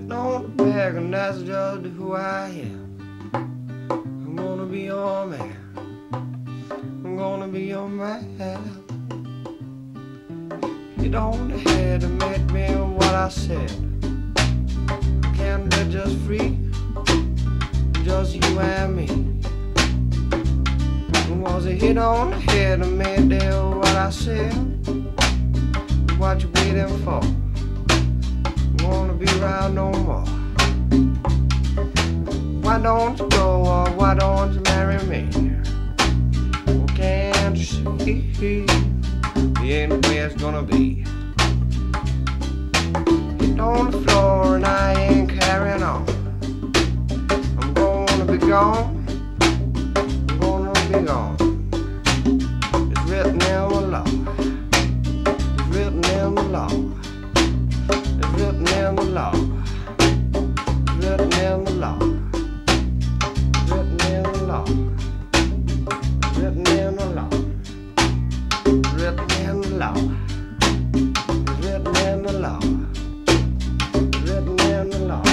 Don't beg, and that's just who I am. I'm gonna be your man. I'm gonna be your man. You don't have to admit me what I said. Can't be just free, just you and me. Was a hit on the head, admit what I said. What you waiting for? Wanna be around no more. Why don't you go, or why don't you marry me? Well, can't you see the ain't the way it's gonna be? Hit on the floor and I ain't carrying on. I'm gonna be gone. I'm gonna be gone. It's written in the law. It's written in the law. It's written in the law. It's written in the law. It's written in the law. It's written in the law. It's written in the law. It's written in the law. It's written in the law.